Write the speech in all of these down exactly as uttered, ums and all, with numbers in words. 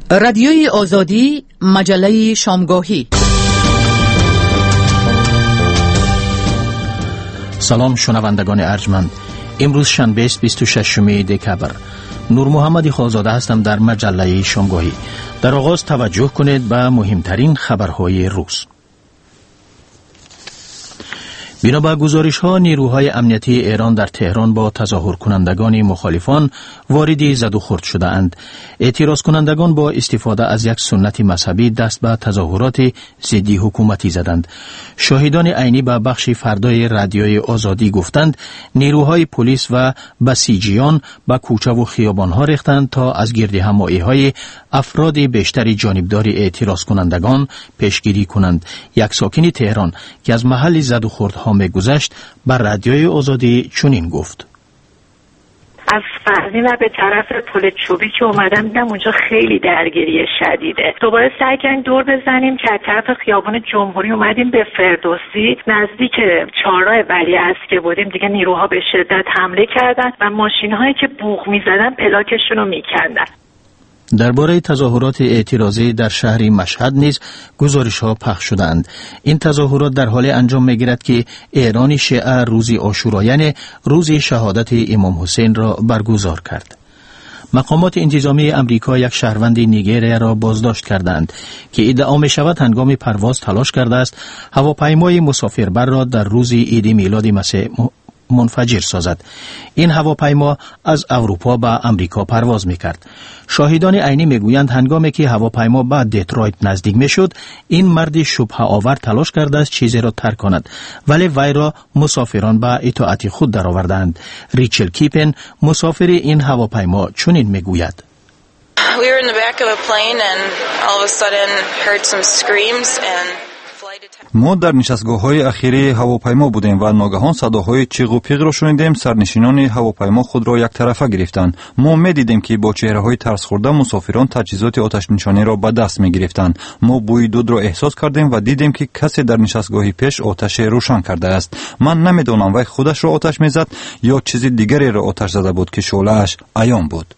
رادیوی آزادی، مجله شامگاهی. سلام شنوندگان ارجمند. امروز شنبه است بیست و ششم دکبر. نور محمد خالزاده هستم در مجله شامگاهی. در آغاز توجه کنید به مهمترین خبرهای روز. بنا به گزارش‌ها نیروهای امنیتی ایران در تهران با تظاهر کنندگان مخالفان وارد زد و خورد شده اند. اعتراض کنندگان با استفاده از یک سنت مذهبی دست به تظاهرات ضد حکومتی زدند. شاهدان عینی به بخش فردای رادیوی آزادی گفتند نیروهای پلیس و بسیجیان به کوچه و خیابان‌ها ریختند تا از گرد همایی‌های افراد بیشتر جانبدار اعتراض کنندگان پیشگیری کنند. یک ساکن تهران که از محل زد و خورد می گذشت بر رادیوی آزادی چنین گفت: از فرزین و به طرف پل چوبی که اومدم دیدم اونجا خیلی درگیری شدیده. دوباره سعی کردیم دور بزنیم که از طرف خیابان جمهوری اومدیم به فردوسی، نزدیک چهارراه ولیعصر که بودیم دیگه نیروها به شدت حمله کردن و ماشین‌هایی که بوق می‌زدن پلاکشون رو می‌کندن. درباره تظاهرات اعتراضی در شهر مشهد نیز گزارش‌ها پخش شدند. این تظاهرات در حال انجام می‌گیرد که ایران شیعه روز عاشورا یعنی روز شهادت امام حسین را برگزار کرد. مقامات انتظامی امریکا یک شهروند نیجریه را بازداشت کردند که ادعا می‌شود هنگام پرواز تلاش کرده است هواپیمای مسافربر را در روز عید میلاد مسیح منفجر سازد. این هواپیما از اروپا به امریکا پرواز میکرد. شاهدان عینی میگویند هنگامی که هواپیما به دیترویت نزدیک میشد این مرد شبهه آور تلاش کرده است چیزی را ترک کند ولی وی را مسافران به اطاعت خود درآوردند. ریچل کیپن مسافر این هواپیما چنین میگوید: We were in the back of a plane and all of a sudden heard some screams and ما در نشستگاه‌های اخیری هواپیما بودیم و ناگهان صداهای چیغ و پیغ را شنیدیم. سرنشینان هواپیما خود را یک طرفه گرفتند. ما می‌دیدیم که با چهره‌های ترس خورده مسافران تجهیزات آتش نشانی را به دست می‌گرفتند. ما بوی دود را احساس کردیم و دیدیم که کسی در نشستگاه پیش آتش روشن کرده است. من نمی‌دانم وی خودش را آتش می‌زد یا چیز دیگری را آتش زده بود که شعله‌اش عیان بود.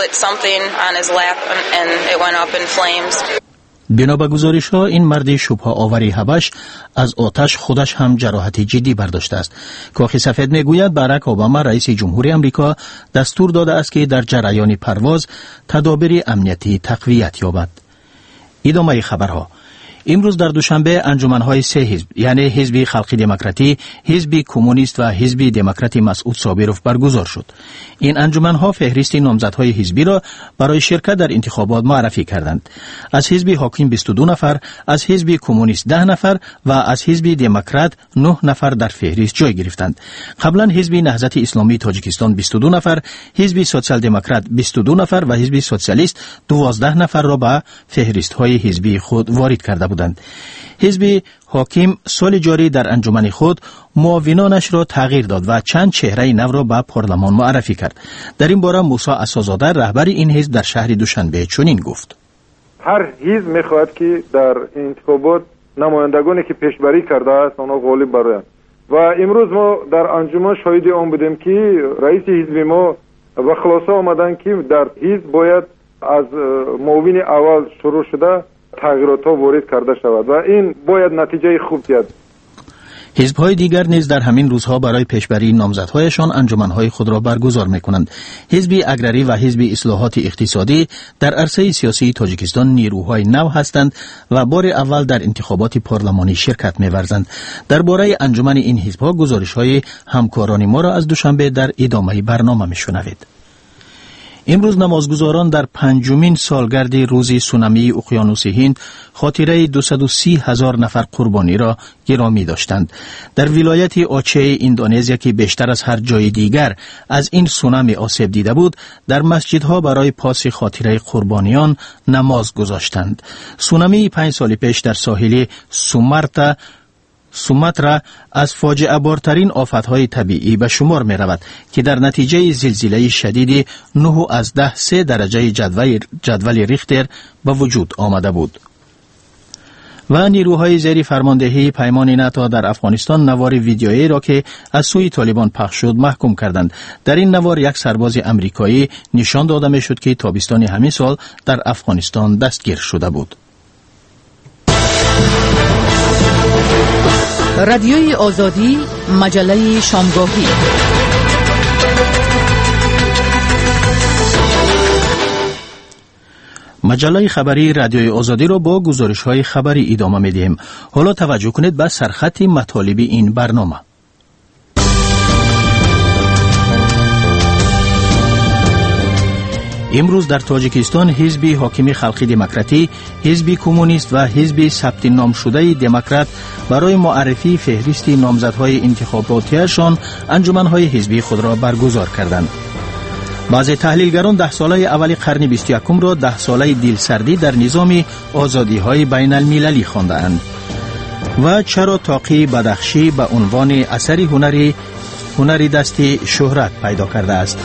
بنا به گزارش‌ها این مرد شبهه آوری حبش از آتش خودش هم جراحت جدی برداشته است. کاخ سفید میگوید باراک اوباما رئیس جمهوری آمریکا دستور داده است که در جریان پرواز تدابیر امنیتی تقویت یابد. ادامه خبرها. امروز در دوشنبه انجمن‌های سه حزب یعنی حزب خلقی دموکراتی، حزب کمونیست و حزب دموکرات مسعود صابروف برگزار شد. این انجمن‌ها فهرست نامزدهای حزبی را برای شرکت در انتخابات معرفی کردند. از حزب حاکم بیست و دو نفر، از حزب کمونیست ده نفر و از حزب دموکرات نه نفر در فهرست جای گرفتند. قبلا حزب نهضت اسلامی تاجیکستان بیست و دو نفر، حزب سوسیال دموکرات بیست و دو نفر و حزب سوسیالیست دوازده نفر را به فهرست‌های حزبی خود وارد کرده بودند. حزب حاکم سال جاری در انجمن خود معاونانش را تغییر داد و چند چهره نو را به پارلمان معرفی کرد. در این باره موسی عصازاده رهبر این حزب در شهر دوشنبه چنین گفت: هر حزب میخواهد که در انتخابات نمایندگانی که پیشبری کرده است آنها غالب برآیند و امروز ما در انجمن شاهد آن بودیم که رئیس حزب ما و خلاصه آمدن که در حزب باید از معاون اول شروع شده تغییرات ها وارد کرده شود و این باید نتیجه خوب دهد. حزب‌های دیگر نیز در همین روزها برای پیشبری نامزدهایشان انجمن‌های خود را برگزار می‌کنند. حزب اگراری و حزب اصلاحات اقتصادی در عرصه سیاسی تاجیکستان نیروهای نو هستند و بار اول در انتخابات پارلمانی شرکت می‌ورزند. درباره انجمن این حزب‌ها گزارش‌های همکاران ما را از دوشنبه در ادامه برنامه می‌شنوید. امروز نمازگزاران در پنجمین سالگرد روز سونامی اقیانوس هند خاطره دویست و سی هزار نفر قربانی را گرامی داشتند. در ولایت آچه اندونزیا که بیشتر از هر جای دیگر از این سونامی آسیب دیده بود، در مسجدها برای پاس خاطره قربانیان نماز گذاشتند. سونامی پنج سال پیش در ساحل سومارتا سوماترا از فاجعه بارترین آفتهای طبیعی به شمار می رود که در نتیجه زلزله شدید نه از ده سه درجه جدول, جدول ریختر به وجود آمده بود. و نیروهای زیر فرماندهی پیمان ناتو در افغانستان نوار ویدیویی را که از سوی طالبان پخش شد محکوم کردند. در این نوار یک سرباز امریکایی نشان داده می شد که تابستان همین سال در افغانستان دستگیر شده بود. رادیوی آزادی، مجله شامگاهی. مجله خبری رادیوی آزادی را با گزارش‌های خبری ادامه می‌دهیم. حالا توجه کنید به سرخط مطالب این برنامه. امروز در تاجیکستان حزب حاکم خلقی دموکراتی، حزب کمونیست و حزب ثبت نام شده دموکرات برای معرفی فهرست نامزدهای انتخاباتیشان انجمنهای حزبی خود را برگزار کردند. بعضی تحلیلگران ده ساله اول قرن بیست و یکم را ده ساله دلسردی در نظام آزادی‌های بین المللی خواندند. و چرا طاقی بدخشی به عنوان اثر هنری هنری دستی شهرت پیدا کرده است؟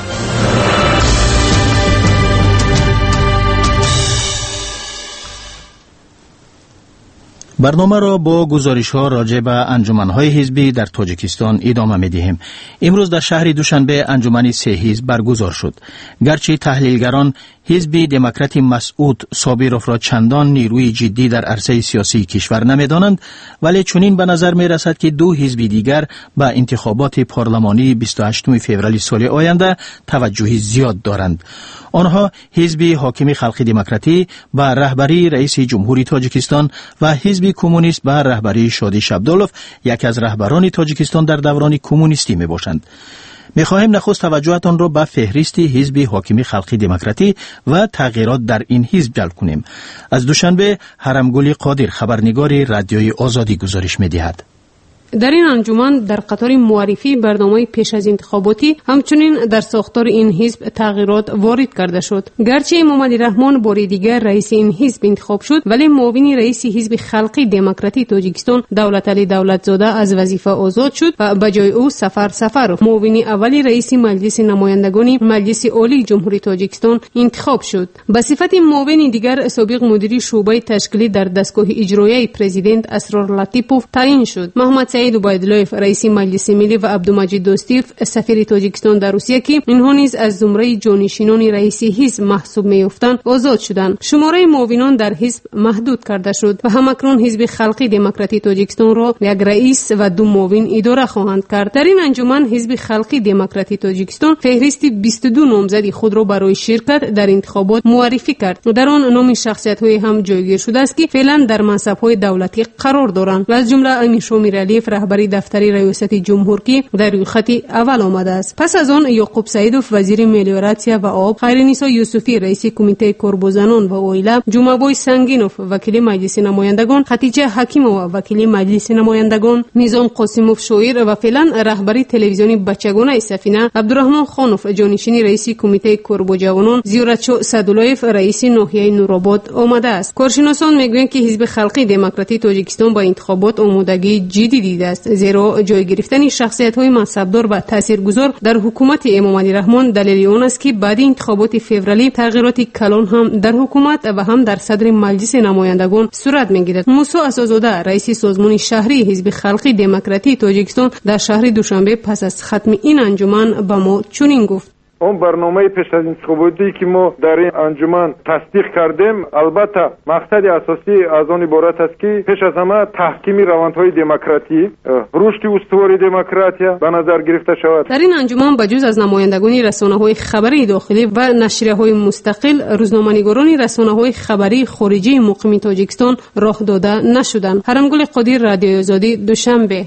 برنامه را با گزارش‌ها راجع به انجمن‌های حزبی در تاجیکستان ادامه می‌دهیم. امروز در شهر دوشنبه انجمن سه حزب برگزار شد. گرچه تحلیلگران حزب دموکرات مسعود صابروف را چندان نیروی جدی در عرصه سیاسی کشور نمی‌دانند، ولی چنین به نظر می‌رسد که دو حزب دیگر به انتخابات پارلمانی بیست و هشتم فوریه سال آینده توجهی زیاد دارند. آنها حزب حاکم خلقی دموکراتی به رهبری رئیس جمهوری تاجیکستان و حزب کمونیست به رهبری شادی شابدالوف، یک از رهبران تاجیکستان در دوران کمونیستی می باشند. می خواهیم نخست توجهتان را به فهرست حزب حاکم خلقی دموکراتی و تغییرات در این حزب جلب کنیم. از دوشنبه حرمگل قادر خبرنگار رادیوی آزادی گزارش می دهد. در این انجمن در قطار معرفی برنامه پیش از انتخاباتی همچنین در ساختار این حزب تغییرات وارد کرده شد. گرچه امام علی رحمان بار دیگر رئیس این حزب انتخاب شد، ولی معاون رئیس حزب خلقی دموکراتی تاجیکستان دولت علی دولتزاده از وظیفه آزاد شد و به جای او سفر سفرов معاون اولی رئیس مجلس نمایندگان مجلس عالی جمهوری تاجیکستان انتخاب شد. به صفت معاون دیگر سابق مدیر شعبه تشکیلی در دستگاه اجرایی پرزیدنت اسرار لطیپوف تعیین شد. محمد سعید عبیدالله رئیس مجلس ملی و عبدالمجید دوستیف سفیر تاجیکستان در روسیه که اینها نیز از زمره جانشینان رئیس حزب محسوب می‌افتند آزاد شدند. شماره معاونان در حزب محدود کرده شد و همکنون حزب خلقی دموکراتی تاجیکستان را یک رئیس و دو معاون اداره خواهند کرد. در این انجمن حزب خلقی دموکراتی تاجیکستان فهرست بیست و دو نامزد خود را برای شرکت در انتخابات معرفی کرد و در آن نام شخصیت‌های هم جایگیر شده است که فعلا در منصب‌های دولتی قرار دارند و از جمله امیر شامیر علیف رهبری دفتر ریاست جمهور که در روی خط اول آمده است. پس از آن یعقوب سعیدوف وزیر ملیوراسیا و آب، خیرنیسا یوسفی رئیس کمیته کربوزنان و اویلا، جمعبای سنگینوف وکیل مجلس نمایندگان، خدیجه حکیمووا وکیل مجلس نمایندگان، نظام قاسموف شاعر و فعلا رهبری تلویزیونی بچگانه سفینه، عبدالرحمن خانوف جانشین رئیس کمیته کربوجوانان، زیورتشو سدولایف رئیس ناحیه نورآباد آمده است. کارشناسان میگویند که حزب خلقی دموکراتی تاجیکستان با انتخابات آمادگی جدی دیده است، زیرا جای گرفتن شخصیت‌های منصبدار و تاثیرگذار در حکومت امام علی رحمان دلیل آن است که بعد انتخابات فوریه تغییرات کلان هم در حکومت و هم در صدر مجلس نمایندگان صورت می‌گیرد. موسی اساس‌زاده رئیس سازمان شهری حزب خلقی دموکراتی تاجیکستان در شهر دوشنبه پس از ختم این انجمن به ما چنین گفت: اون برنامه پیش از انتخاباتی که ما در این انجمن تصدیق کردیم، البته مقصد اساسی از آن عبارت است که پیش از همه تحکیم روندهای دموکراتی، رشد استوار دموکراتیا به نظر گرفته شود. در این انجمن بجز از نمایندگان رسانه‌های خبری داخلی و نشریه‌های مستقل، روزنامه‌نگاران رسانه‌های خبری خارجی مقیم تاجیکستان راه داده نشدند. حرمگل قادر، رادیوی آزادی، دوشنبه.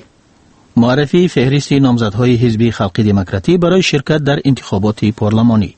معرفی فهرست نامزدهای حزب خلقی دموکراتی برای شرکت در انتخابات پارلمانی.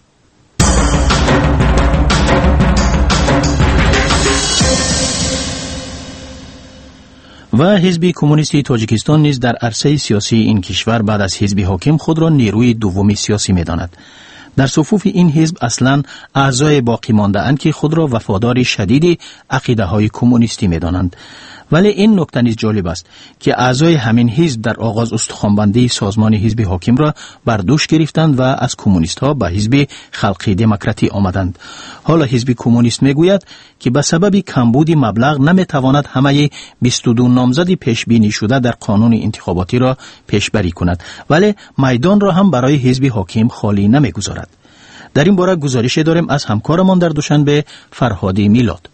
و حزب کمونیستی تاجیکستان نیز در عرصه سیاسی این کشور بعد از حزب حاکم خود را نیروی دومی سیاسی می‌داند. در صفوف این حزب اصلاً اعضای باقی مانده اند که خود را وفادار شدید عقیده‌های کمونیستی می‌دانند ولی این نکته نیز جالب است که اعضای همین حزب در آغاز استخوانبندی سازمان حزب حاکم را بر دوش گرفتند و از کمونیست ها به حزب خلقی دموکراتی آمدند. حالا حزب کمونیست میگوید که به سبب کمبود مبلغ نمیتواند همه بیست و دو نامزد پیش بینی شده در قانون انتخاباتی را پیشبری کند، ولی میدان را هم برای حزب حاکم خالی نمیگذارد. در این باره گزارش داریم از همکارمان در دوشنبه فرهادی میلاد.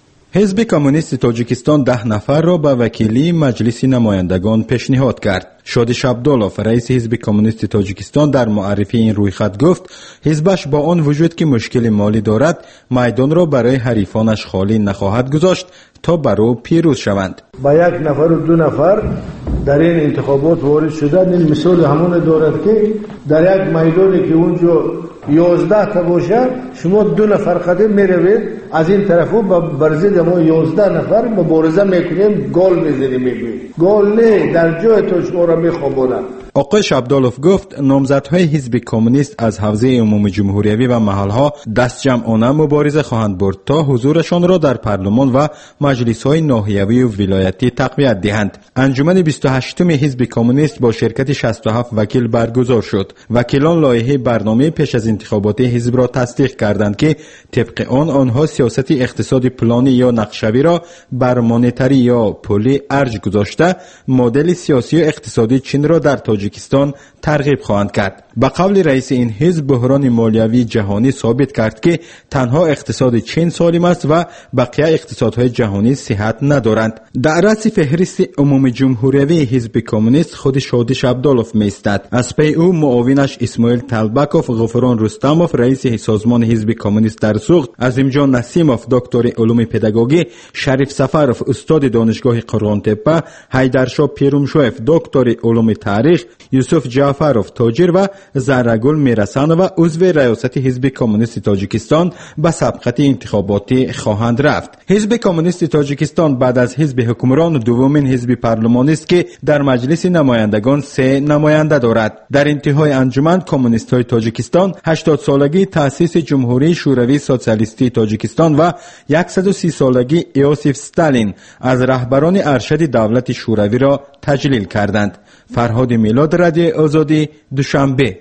حزب کمونیست تاجیکستان ده نفر را به وکیلی مجلس نمایندگان پیشنهاد کرد. شادی عبدالله رئیس حزب کمونیست تاجیکستان در معرفی این رویخط گفت حزبش با آن وجود که مشکل مالی دارد میدان را برای حریفانش خالی نخواهد گذاشت تا بر او پیروز شوند. با یک نفر و دو نفر در این انتخابات وارد شدن، این مثال همون دارد که در یک میدانی که اونجا یازده تا باشه شما دو نفر قدم میروید از این طرفو با برزید ما یازده نفر مبارزه میکنیم، گل میزنیم میگوییم گل نه در جای تو شما را میخوابونم. آقای شبدالوف گفت نامزدهای حزب کمونیست از حوزه عمومی جمهوریوی و محلها دست جمعانه مبارزه خواهند برد تا حضورشان را در پارلمان و مجلس‌های ناحیوی و ولایتی تقویت دهند. انجمن بیست و هشتم حزب کمونیست با شرکت شصت و هفت وکیل برگزار شد. وکیلان لایحه برنامه پیش از انتخابات حزب را تصدیق کردند که طبق آن آنها سیاست اقتصادی پلانی یا نقشه‌ای را بر مانیتری یا پولی ارج گذاشته مدل سیاسی و اقتصادی چین را در تاجیکستان ترغیب خواهند کرد. به قول رئیس این حزب بحران مالیوی جهانی ثابت کرد که تنها اقتصاد چین سالم است و بقیه اقتصادهای جهانی صحت ندارند. در رأس فهرست عمومی جمهوریوی حزب کمونیست خود شادی عبدالله می‌ایستد. از پی او معاونش اسماعیل طلبکوف، غفران رستموف رئیس سازمان حزب کمونیست در سوخت، عظیمجان نسیموف دکتر علوم پداگوژی، شریف سفروف استاد دانشگاه قرغان‌تپه، حیدرشاه پیرومشویف دکتر علوم تاریخ، یوسف جعفروف تاجر و زهرگل میرسانова عضو ریاست حزب کمونیست تاجیکستان به سبقت انتخاباتی خواهند رفت. حزب کمونیست تاجیکستان بعد از حزب حکمران دومین حزب پارلمانی است که در مجلس نمایندگان سه نماینده دارد. در انتهای انجمن کمونیست‌های تاجیکستان هشتاد سالگی تأسیس جمهوری شوروی سوسیالیستی تاجیکستان و صد و سی سالگی ایوسیف استالین از رهبران ارشد دولت شوروی را تجلیل کردند. فرهاد میلاد، رادیو آزادی، دوشنبه.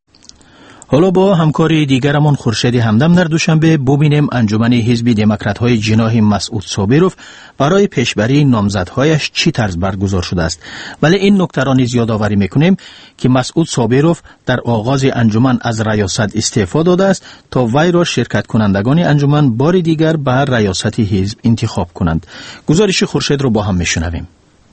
حالا با همکاری دیگرمان خورشید همدم در دوشنبه ببینیم انجمن حزب دموکرات‌های جناح مسعود صابروف برای پیشبری نامزدهایش چی طرز برگزار شده است. ولی این نکته را نیز یادآوری می‌کنیم که مسعود صابروف در آغاز انجمن از ریاست استعفا داده است تا وی را شرکت کنندگان انجمن بار دیگر به ریاست حزب انتخاب کنند. گزارش خورشید را با هم می‌شنویم.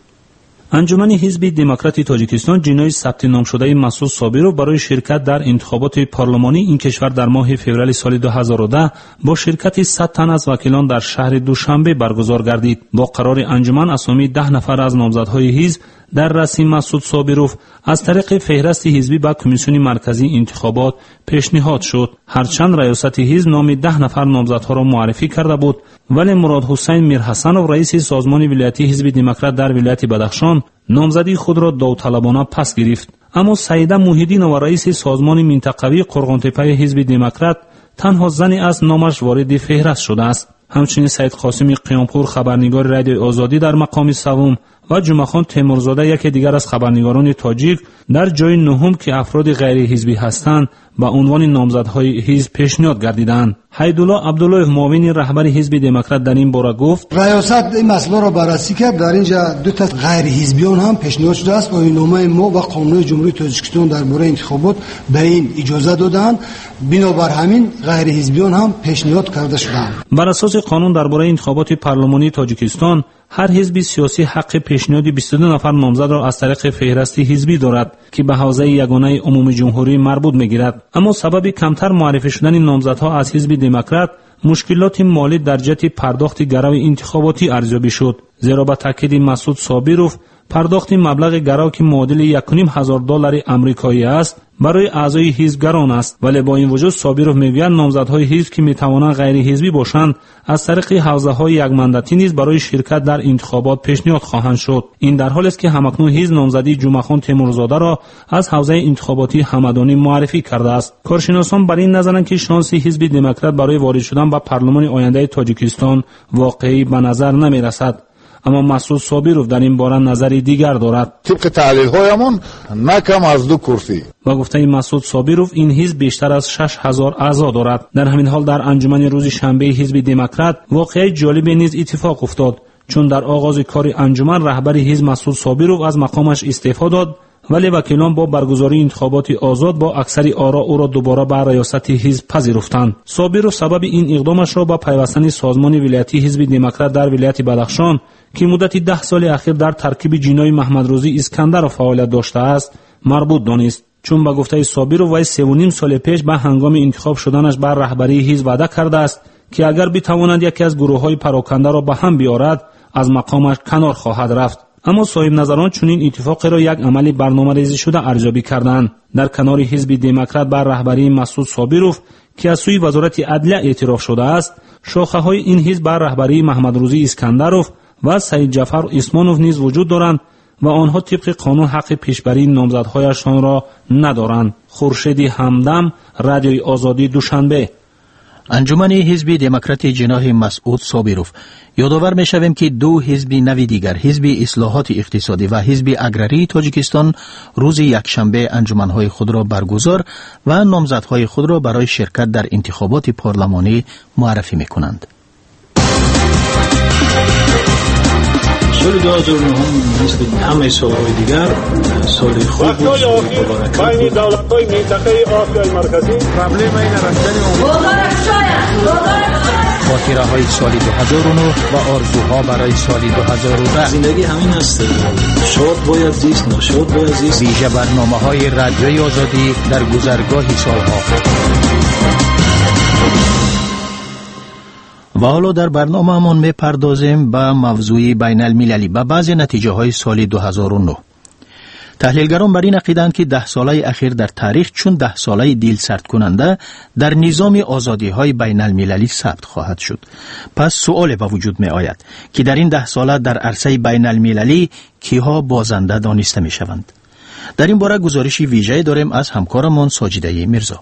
انجمن حزب دموکراتی تاجیکستان جناح ثبت نام شده مسعود صابروف برای شرکت در انتخابات پارلمانی این کشور در ماه فوریه سال دو هزار و ده با شرکت صد تن از وکیلان در شهر دوشنبه برگزار گردید. با قرار انجمن اسامی ده نفر از نامزدهای حزب در رسم مسعود صابروف از طریق فهرست حزبی به کمیسیون مرکزی انتخابات پیشنهاد شد. هرچند ریاست حزب نام ده نفر نامزدها را معرفی کرده بود، ولی مراد حسین میرحسنوف رئیس سازمان ولایتی حزب دموکرات در ولایت بدخشان نامزدی خود را داوطلبانه پس گرفت. اما سعیده موحدینова رئیس سازمان منطقوی قرغان‌تپه حزب دموکرات تنها زنی از نامش وارد فهرست شده است. همچنین سید قاسم قیامپور خبرنگار رادیو آزادی در مقام سوم و جمعخان تیمورزاده یکی دیگر از خبرنگاران تاجیک در جای نهم که افراد غیر حزبی هستند با عنوان نامزدهای حزب پیشنهاد گردیدند. حیدالله عبدالله معاون رهبر حزب دموکرات در این باره گفت ریاست این مسئله را بررسی کرد. در اینجا دو تا غیر حزبیان هم پیشنهاد شده است. آیین‌نامه ما و قانون جمهوری تاجیکستان درباره انتخابات به این اجازه دادند. بنابر همین غیر حزبیان هم پیشنهاد کرده شدند. بر اساس قانون درباره انتخابات پارلمانی تاجیکستان هر حزب سیاسی حق پیشنهاد بیست و دو نفر نامزد را از طریق فهرست حزبی دارد که به حوزه یگانه عمومی جمهوری مربوط می‌گیرد. اما سبب کمتر معرفی شدن نامزدها از حزب دموکرات مشکلات مالی در جهت پرداخت گرو انتخاباتی ارزیابی شد. زیرا به تاکید مسعود صابروف پرداخت مبلغ گرو که معادل یک و نیم هزار دلار آمریکایی است برای اعضای حزب گران است، ولی با این وجود صابروف میگوید نامزدهای حزب که میتوانند غیر حزبی باشند از طریق حوزه‌های یک مندتی نیز برای شرکت در انتخابات پیشنهاد خواهند شد. این در حالی است که همکنون حزب نامزدی جمعخان تیمورزاده را از حوزه انتخاباتی همدانی معرفی کرده است. کارشناسان بر این نظرند که شانس حزب دموکرات برای وارد شدن به پارلمان آینده تاجیکستان واقعی به نظر نمیرسد. اما مسعود صابرов در این باره نظری دیگر دارد. طبق تحلیل‌هایمان نه کم از دو کرسی. و گفته مسعود صابرов این حزب بیشتر از شش هزار اعضا دارد. در همین حال در انجمن روز شنبه حزب دموکرات واقعه جالب نیز اتفاق افتاد، چون در آغاز کار انجمن رهبر حزب مسعود صابرov از مقامش استعفا داد، ولی وکیلان با برگزاری انتخابات آزاد با اکثر آرا او را دوباره به ریاست حزب پذیرفتند. صابرov سبب این اقدامش را با پیوستن سازمان ولایتی حزب دموکرات در ولایت بدخشان که مدت ده سال اخیر در ترکیب جنای محمد روزی اسکندر فعالیت داشته است مربوط دانست، چون با گفته صابرov وی سه و نیم سال پیش به هنگام انتخاب شدنش بر رهبری حزب وعده کرده است که اگر بتواند یکی از گروه‌های پراکنده را به هم بیارد از مقامش کنار خواهد رفت. اما صاحب نظران چنین اتفاق را یک عمل برنامه‌ریزی شده ارزیابی کردند. در کنار حزب دموکرات بر رهبری مسعود صابرov که از سوی وزارت عدلیه اعتراف شده است، شاخه‌های این حزب بر رهبری محمد روزی اسکندرov و سید جعفر اسمانov نیز وجود دارند و آنها طبق قانون حق پیشبری نامزدهایشان را ندارند. خورشید همدم، رادیوی آزادی، دوشنبه. انجمن حزب دموکرات جناح مسعود صابرov یادآور می‌شویم که دو حزب نوی دیگر، حزب اصلاحات اقتصادی و حزب اگراری تاجیکستان، روز یکشنبه انجمن‌های خود را برگزار و نامزدهای خود را برای شرکت در انتخابات پارلمانی معرفی می‌کنند. سال دو هزار و نه مثل همه سال‌های دیگر سال خوب بود. بین دولت‌های منطقه آسیای مرکزی پرابلم این رفتن خاطره‌های سال دو هزار و نه و آرزوها برای سال دو هزار و ده. زندگی همین است. شاد باید زیست، ناشاد باید زیست. ویژه برنامه‌های رادیوی آزادی در گذرگاه سالها. و حالا در برنامه‌مان می‌پردازیم به موضوع بین المللی به بعضی نتیجه های سال دو هزار و نه. تحلیلگران بر این عقیده‌اند که ده ساله اخیر در تاریخ چون ده ساله دل سرد کننده در نظام آزادی های بین المللی ثبت خواهد شد. پس سؤال به وجود می آید که در این ده ساله در عرصه بین المللی کیها بازنده دانسته می شوند. در این باره گزارشی ویژه داریم از همکارمان ساجده میرزا.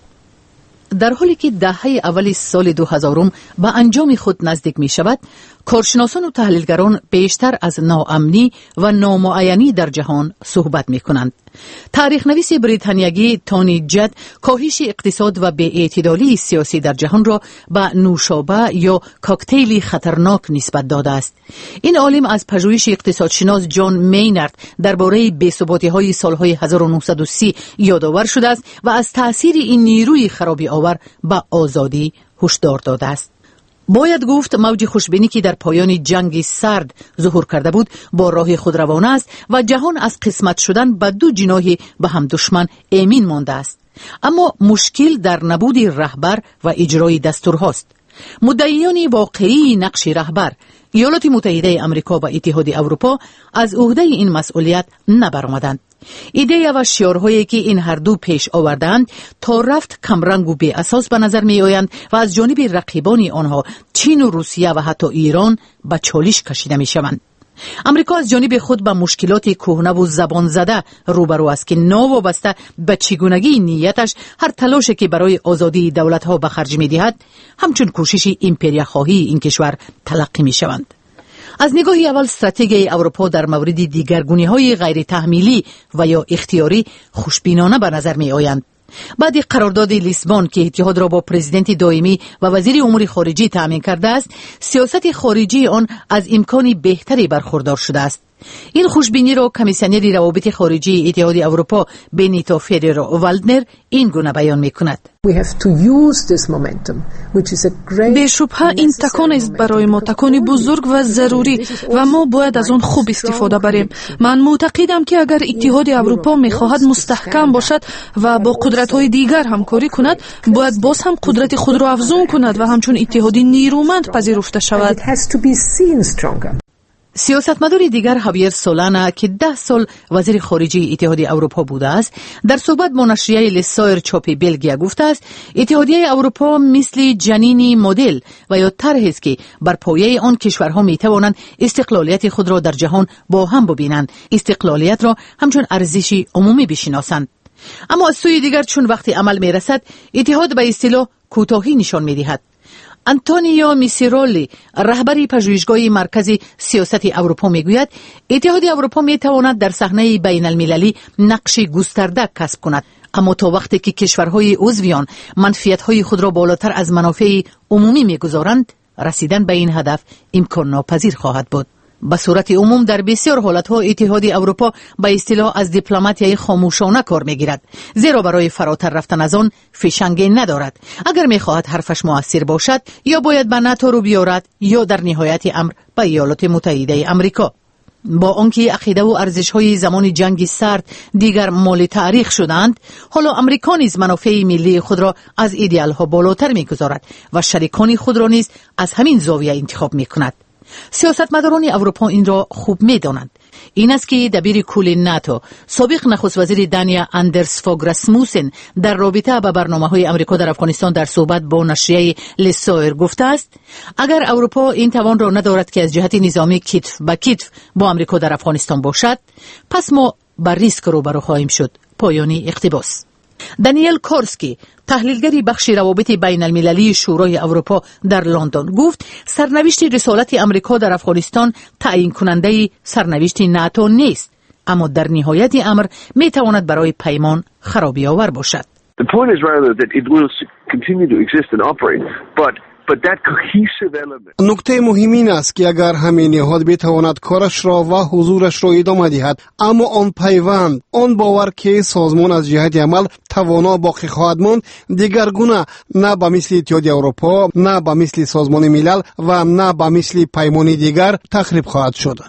در حالی که دهه اول سال دو هزارم به انجام خود نزدیک می شود، کارشناسان و تحلیلگران بیشتر از ناامنی و نامعینی در جهان صحبت می کنند. تاریخ نویس بریتانیایی تونی جد کاهش اقتصاد و بی‌اعتدالی سیاسی در جهان را به نوشابه یا کاکتیلی خطرناک نسبت داده است. این عالم از پژوهش اقتصادشناس جان مینارد درباره بی‌ثباتی‌های سالهای هزار و نهصد و سی یادآور شده است و از تأثیر این نیروی خرابی آور به آزادی هشدار داده است. باید گفت موج خوشبینی که در پایان جنگ سرد ظهور کرده بود با راه خود روانه است و جهان از قسمت شدن به دو جناح به هم دشمن امین مانده است. اما مشکل در نبود رهبر و اجرای دستورهاست. مدعیان واقعی نقش رهبر، ایالات متحده آمریکا و اتحاد اروپا، از عهده این مسئولیت نبرآمدند. ایده و شعارهایی که این هر دو پیش آوردند تا رفت کمرنگ و بی اساس به نظر می آیند و از جانب رقیبان آنها چین و روسیه و حتی ایران به چالش کشیده می شوند. امریکا از جانب خود به مشکلات کهنه و زبان زده روبرو است که ناوابسته به چگونگی نیتش هر تلاشی که برای آزادی دولت‌ها به خرج می‌دهد همچون کوشش امپریا خواهی این کشور تلقی می‌شوند. از نگاه اول استراتژی اروپا در مورد دیگرگونی‌های غیر تحمیلی و یا اختیاری خوشبینانه به نظر می‌آیند. بعد قرارداد لیسبون که اتحاد را با پرزیدنت دائمی و وزیر امور خارجه تأمین کرده است، سیاست خارجی آن از امکانی بهتری برخوردار شده است. این خوشبینی را کمیسیونر روابط خارجی اتحاد اروپا بنیتو فریرو والدنر این گونه بیان می‌کند: بی‌شبهه این تکان است برای ما، تکانی بزرگ و ضروری و ما باید از آن خوب استفاده بریم. من معتقدم که اگر اتحاد اروپا می‌خواهد مستحکم باشد و با قدرت‌های دیگر همکاری کند، باید باز هم قدرت خود را افزون کند و همچون اتحادی نیرومند پذیرفته شود. سیاستمدار دیگر هاویر سولانا که ده سال وزیر خارجه اتحاد اروپا بوده است، در صحبت با نشریه لسایر چاپ بلژیا گفته است اتحادیه اروپا مثل جنینی مدل و یا طرحی است که بر پایه آن کشورها می توانند استقلالیت خود را در جهان با هم ببینند، استقلالیت را همچون ارزشی عمومی بشناسند. اما از سوی دیگر چون وقتی عمل می رسد اتحاد به اصطلاح کوتاهی نشان می دهد. آنتونیو میسیرولی رهبری پژوهشگاه مرکز سیاست اروپا میگوید اتحاد اروپا میتواند در صحنه بین المللی نقش گسترده کسب کند، اما تا وقتی که کشورهای عضویان منفعت‌های خود را بالاتر از منافع عمومی میگذارند، رسیدن به این هدف امکان ناپذیر خواهد بود. به صورت عموم در بسیار حالتها اتحاد اروپا به اصطلاح از دیپلماتیای خاموشانه کار میگیرد، زیرا برای فراتر رفتن از آن فشنگی ندارد. اگر میخواهد حرفش مؤثر باشد یا باید به ناتو رو بیارد یا در نهایت امر به ایالات متحده آمریکا. با آنکه عقیده و ارزش‌های زمان جنگ سرد دیگر مال تاریخ شدند، حالا امریکا نیز منافع ملی خود را از ایدئال‌ها بالاتر می‌گذارد و شریکان خود را نیز از همین زاویه انتخاب می‌کند. سیاستمداران اروپا این را خوب می‌دانند. این است که دبیر کل ناتو سابق نخست وزیر دانیا اندرس فوگ راسموسن در رابطه با برنامه‌های امریکا در افغانستان در صحبت با نشریه لسایر گفته است اگر اروپا این توان را ندارد که از جهت نظامی کتف به کتف با امریکا در افغانستان باشد، پس ما بر ریسک روبرو خواهیم شد. پایانی اقتباس. دانیل کورسکی تحلیلگری بخش روابط بین المللی شورای اروپا در لندن گفت سرنوشت رسالت امریکا در افغانستان تعیین کننده سرنوشت ناتو نیست، اما در نهایت امر می تواند برای پیمان خرابی آور باشد. The point is rather that it will continue to exist and operate, but but that cohesive element. نکته مهم این است که اگر همین نهاد بتواند کارش را و حضورش را ادامه دهد، اما آن پیوند، آن باور که سازمان از جهت عمل توانا باقی خواهد ماند، دیگرگونه نه به مثل اتحاد اروپا، نه به مثل سازمان ملل و نه به مثل پیمان دیگر تخریب خواهد شد.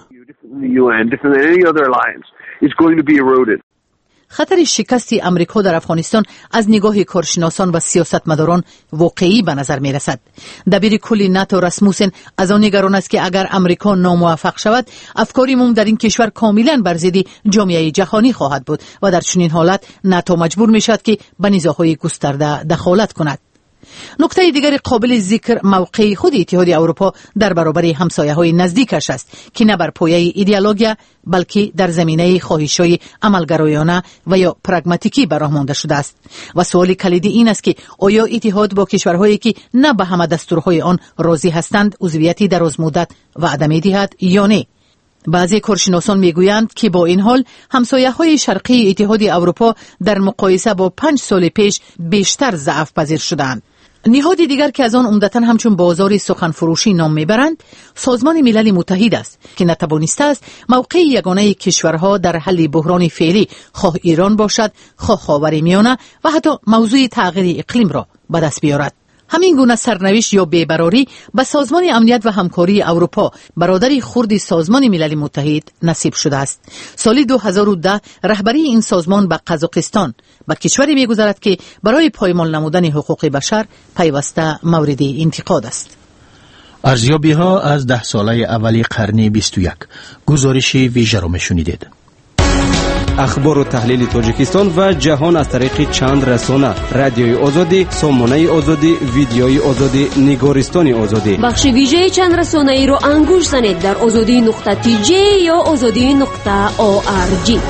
خطر شکست امریکا در افغانستان از نگاه کارشناسان و سیاستمداران واقعی به نظر می رسد. دبیر کل ناتو راسموسن از آن نگران است که اگر امریکا ناموفق شود، افکار عموم در این کشور کاملا بر ضد جامعه جهانی خواهد بود و در چنین حالت ناتو مجبور می شود که به نزاع‌های گسترده دخالت کند. نکته دیگر قابل ذکر موقع خود اتحاد اروپا در برابر همسایه‌های نزدیکش است که نه بر پایه ایدئولوژی بلکه در زمینه خواهش‌های عملگرایانه و یا پراگماتیکی براه مانده شده است و سوال کلیدی این است که آیا اتحاد با کشورهایی که نه به همه دستورهای آن راضی هستند عضویتی دراز مدت وعده می‌دهد یا نه؟ بعضی کارشناسان میگویند که با این حال همسایه‌های شرقی اتحاد اروپا در مقایسه با پنج سال پیش بیشتر ضعف پذیر شدند. نهاد دیگر که از آن عمدتاً همچون بازار سخنفروشی نام میبرند سازمان ملل متحد است که نتوانسته است موقع یگانه کشورها در حل بحران فعلی خواه ایران باشد، خواه خاورمیانه و حتی موضوع تغییر اقلیم را به دست بیارد. همین گونه سرنوشت یا بی‌براری به سازمان امنیت و همکاری اروپا برادری خرد سازمان ملل متحد نصیب شده است. سال دو هزار و ده رهبری این سازمان به قزاقستان به کشوری می‌گذرد که برای پایمال نمودن حقوق بشر پیوسته مورد انتقاد است. ارزیابی‌ها از ده ساله اولی قرن بیست و یک گزارش ویژه را می‌شنیدید. اخبار و تحلیل تاجیکستان و جهان از طریق چند رسانه: رادیوی آزادی، سامانه آزادی، ویدیوی آزادی، نگارستان آزادی. بخش ویژه چند رسانه ای را انگوش زنید در آزادی نقطه تی جی یا آزادی نقطه او آر جی.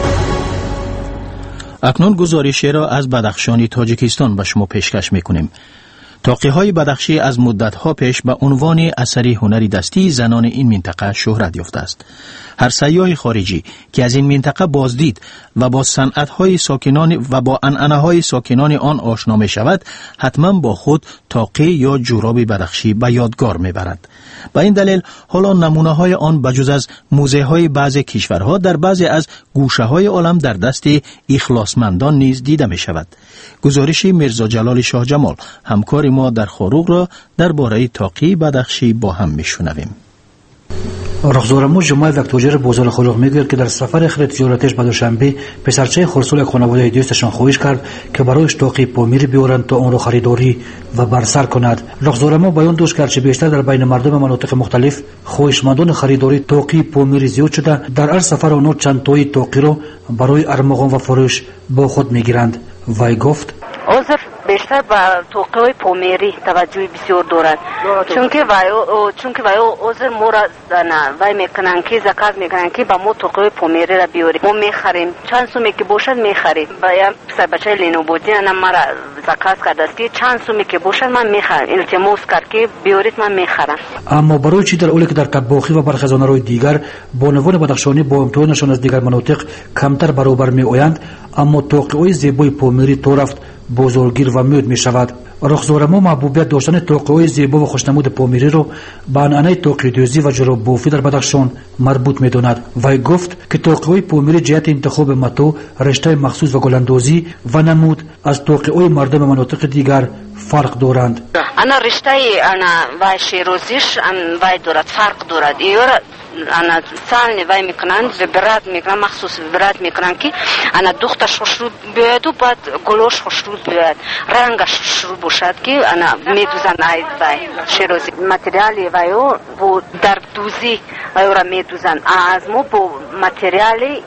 اکنون گزارشی را از بدخشان تاجیکستان به شما پیشکش میکنیم. تاقی‌های بدخشی از مدت‌ها پیش به عنوان اثری هنری دستی زنان این منطقه شهرت یافته است. هر سیاح خارجی که از این منطقه بازدید و با صنعت‌های ساکنان و با عنعنه‌های ساکنان آن آشنا می‌شود، حتما با خود تاقی یا جوراب بدخشی به یادگار می‌برد. به این دلیل حالا نمونه‌های آن بجز از موزه‌های بعضی کشورها در بعضی از گوشه‌های عالم در دست اخلاصمندان نیز دیده می‌شود. گزارش میرزا جلال شاه جمال همکار ما در خاروق را درباره تاقی بدخشی با هم میشنویم. رخزارمو جمال در تاجر بازار خاروق میگوید که در سفر خرید تجارتش به دوشنبه پسرچه خرسول خانواده دوستشان خواهش کرد که برایش تاقی پامیر بیارند تا آن را خریداری و برسر کند. رخزارمو بیان داشت کرد که بیشتر در بین مردم مناطق مختلف خواهشمندان خریداری تاقی پامیر زیاد شده. در هر سفر آنها چند تایی تاقی را برای ارمغان و فروش با خود میگیرند. وی گفت: حاضر بیشتر به توقیه پومیری توجه بسیار دارد، چون که وای چون که وای عذر مورا نه وای میکنن که زکات میکنن که با ما توقیه پومیری را بیاریم، ما میخریم چند سومی که باشد میخریم. باید پسر بچه لینو بودی انا مرا زکات کرده است که چند سومی که باشد من میخرم، التماس کرد که بیارید من میخرم. اما برای چی در اولی که در کباخی و برخی زانروی دیگر بانوان بدخشانی با امتحانشان از دیگر مناطق کمتر برابر می آیند، اما توقیه زیبای پومیری تو رفت بزرگیر و میود می شود. رخزورما محبوبیت داشتن توقیه زیبا و خوشنمود پومیری رو به عنعنه توقیه دوزی و جراب بافی در بدخشان مربوط می داند. وی گفت که توقیه پومیری جهت انتخاب متو، رشته مخصوص و گلندوزی و نمود از توقیه مردم مناطق دیگر فرق دارند. انا رشته انا وای شیروزیش وای دارد، فرق دارد. ایور انا سال وای میکنن برات میکنن، مخصوص برات میکنن که انا دخترش خوشرود بیاد و بعد گلوش خوشرود بیاد، رنگش خوشرود باشد که انا میدوزن آید وای شیروزی متریالی وای و در دوزی وای را میدوزن. از مو با متریالی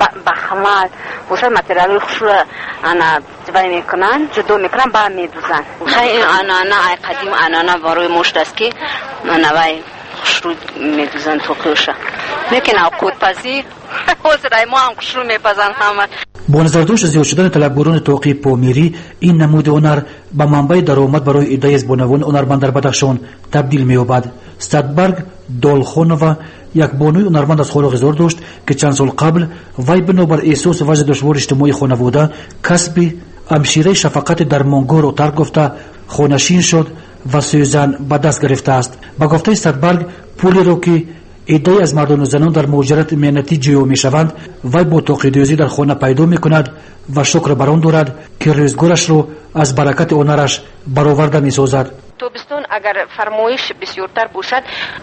بخمال باشد، متریالی خوشرود انا وای میکنن جدو میکنن با میدوزن. خیلی انا انا ای قدیم انا انا وروی مشت است که انا وای خوشرود میدوزن توقیوشا میکنه قود پزی حضرای ما هم خوشرود میپزن همه. با نظر داشت زیاد شدن طلبگران توقیه پومیری، این نمود هنر به منبع درآمد برای ایده از بانوان هنرمند در بدخشان تبدیل می‌یابد. استادبرگ دولخونووا یک بانوی هنرمند از خالق داشت که چند سال قبل وی بنابر احساس وضع دشوار اجتماعی خانواده کسب همشیره شفقت در مانگور و ترک گفته خانشین شد و سوزن به دست گرفته است. با گفته استادبرگ پولی رو که ایده از مردان و زنان در مهاجرت مهنتی جیو می شوند وی با توقیه دوزی در خانه پیدا می کند و شکر بر آن دارد که روزگارش رو از برکت هنرش برآورده می سازد. توبستون اگر فرمایش بسیارتر باشد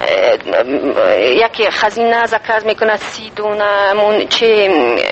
یکی خزینه زکات میکنه سی دونه مون چه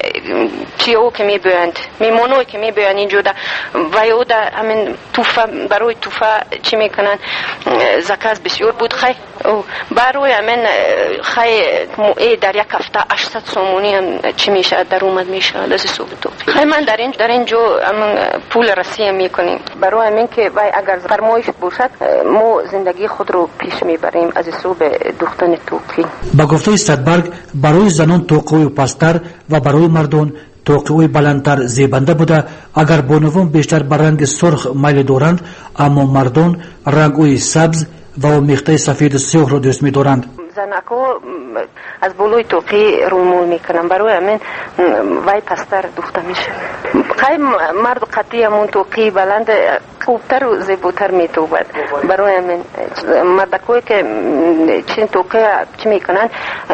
چه او که میبرند میمونوی که میبرند اینجا دا و یا دا همین توفه برای توفه چی میکنن زکات بسیار بود. خی برای همین خی ای در یک هفته هشتصد سومونی هم چی میشه در اومد میشه لازم صبح خی من در این در اینجا پول رسی میکنیم برای همین که وای اگر فرمایش باشد ما زندگی خود رو پیش میبریم از صوب دختن توقی. با گفته استادبرگ برای زنان توقیه پستر و برای مردان توقیه بلندتر زیبنده بوده. اگر بانوان بیشتر بر رنگ سرخ میل دارند، اما مردان رنگ سبز و میخته سفید سیاه را دوست می‌دارند. زنکو از بلوی توقی رومول میکنن برای همین وای پستر دخته میشه. خیلی مرد قطعی همون توقی بلند خوبتر و زیبوتر میتوبد. برای همین مردکوی که چین توقی چی میکنن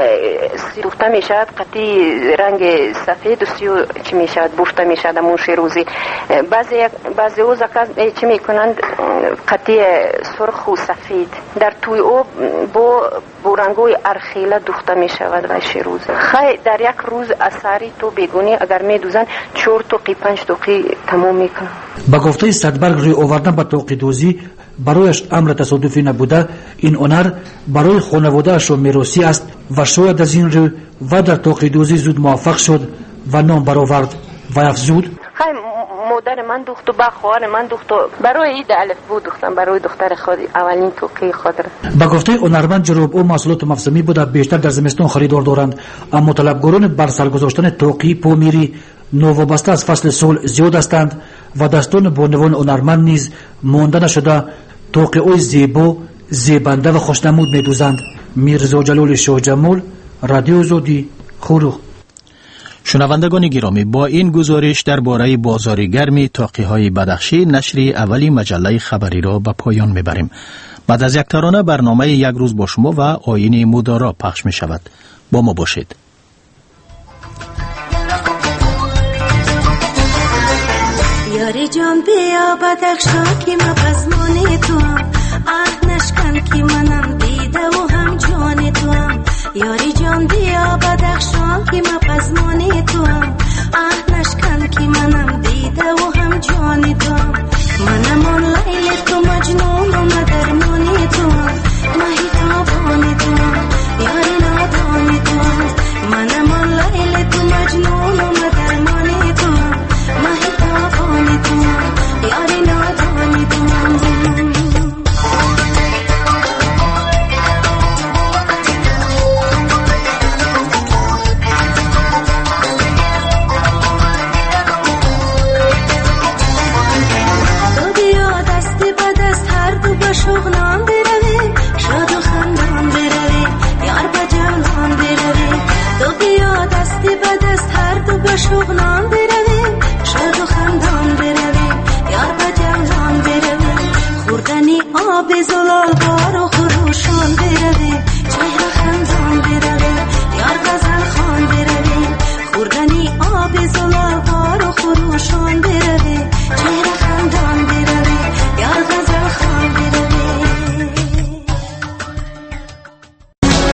دخته میشد قطعی رنگ سفید و سیو چی میشد بفته میشد همون شیروزی. بعضی بعضی او زکات چی میکنن قطعی سرخ و سفید در توی او با بورانگوی ارخیله دخته می شود و شیروز. خیلی در یک روز اثری تو بیگونی اگر می دوزن چهار توقی پنج توقی تمام می کنن. با گفته استادبرگ روی آوردن به توقی دوزی برایش امر تصادفی نبوده. این هنر برای خانواده اش میراثی است و شاید از این رو و در توقی دوزی زود موفق شد و نام برآورد و افزود. خیلی مادر من دخت و با خواهر من دخت و برای این الف بود دختم برای دختر خود اولین توقی خود را. با گفته هنرمند جراب او محصولات موسمی بوده بیشتر در زمستان خریدار دارند، اما طلبگران بر سر گذاشتن توقی پومیری نوابسته از فصل سال زیاد هستند و دستان بانوان هنرمند نیز مانده نشده توقی‌های زیبا زیبنده و خوشنمود میدوزند. میرزا جلال شاه جمال، رادیو آزادی، خروخ. شنوندگان گرامی، با این گزارش درباره بازار گرم توقی‌های بدخشی نشر اولی مجله خبری را به پایان میبریم. بعد از یک ترانه برنامه یک روز با شما و آیین مدارا پخش می شود. با ما باشید. یاری جان بیا بدخشان که ما پزمان تو هم آه نشکن که منم دیده و هم جان